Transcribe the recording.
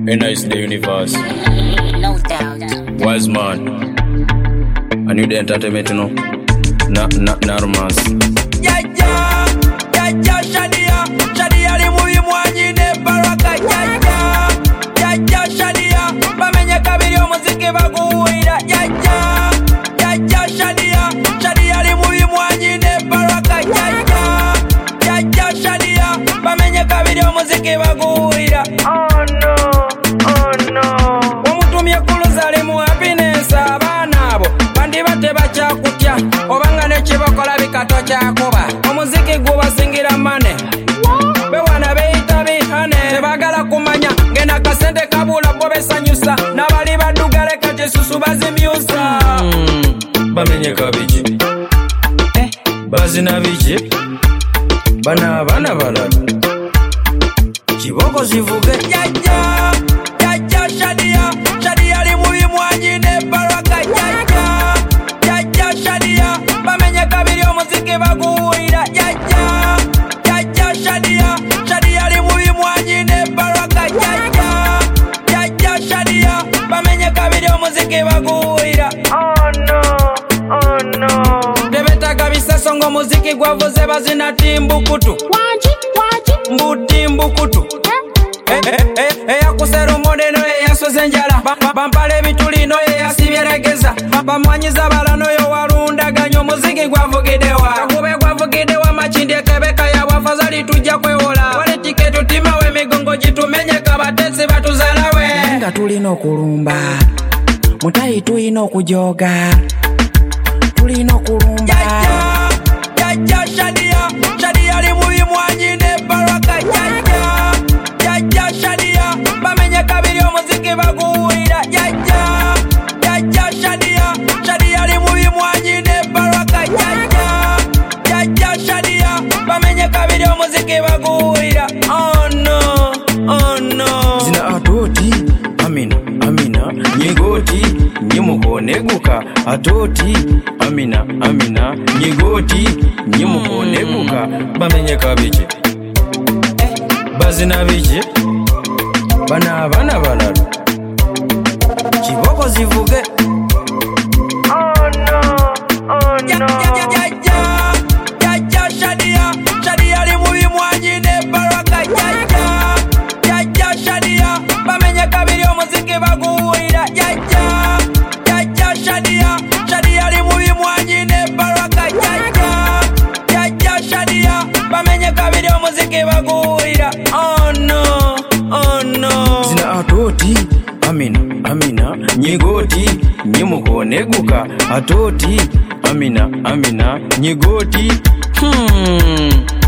Nice the universe. No doubt. Wise man. I need the entertainment, you know. Na romance. Yeah, Shadia. Shadia ni muvi mwanyine baraka. Yeah, Shadia. Bamenye kabiri omuziki baguwira. Yeah, Shadia. Shadia ni muvi mwanyine baraka. Yeah, Shadia. Bamenye kabiri omuziki baguwira. Oh no. Omutumye kuluzale mu happiness abana abo. Bandi bate bachakutya. Obanga nekibakola bikato kyakuba. Omuziki gubasingira mane. Bewana beita bihane. Tebagala kumanya ngena kasente kabula bo besanyusa. Nabali badugale kati susu bazimyusa. Bamenye kabiki. Bazina biki. Bana balala. Kiboko zivuge. Shadia. Shadia li muvi mwanyine baraka. Shadia. Bamenye kabiri omuziki baguwira. Shadia. Shadia li muvi mwanyine baraka. Shadia. Bamenye kabiri omuziki baguwira. Oh no. Tebetaga bisaso ngo muziki gwavuze bazina timbukutu. Waji. Mbutimbukutu. Eyakusera omodeno eyasoze enjala. Bampala ebitulino eyasibyeregeza. Bamwanyiza balano yo walundaganya omuziki gwavugidewa. Kakube gwavugidewa makindi ekebeka yabwafazali tujja kwewola. Wale tiketu timawe emigongo gitumenyeka batetsi batuzalawe. Nga tulina okulumba. Mutayi tulina okujoga. Tulina okulumba. Shadia. Shadia li muvi mwanyine baraka. Shadia. Bamenye kabiri omuziki baguwira. Shadia. Shadia li muvi mwanyine baraka. Shadia. Bamenye kabiri omuziki baguwira. Oh no. Zina atoti. Amina. Nyigoti. Nyimukoneguka. Atoti. Amina. Nyigoti. Nyimukoneguka. Bamenye kabiki. Bazina biki. Bana balala. Kiboko zivuge. Oh no. Shadia li muvi mwanyine baraka. Shadia. Bamenye kabiri omuziki baguwira. Shadia li muvi mwanyine baraka. Shadia. Bamenye kabiri omuziki baguwira. Oh no. Zina atoti. Amina. Nyigoti. Nyimukoneguka. Atoti. Amina. Nyigoti.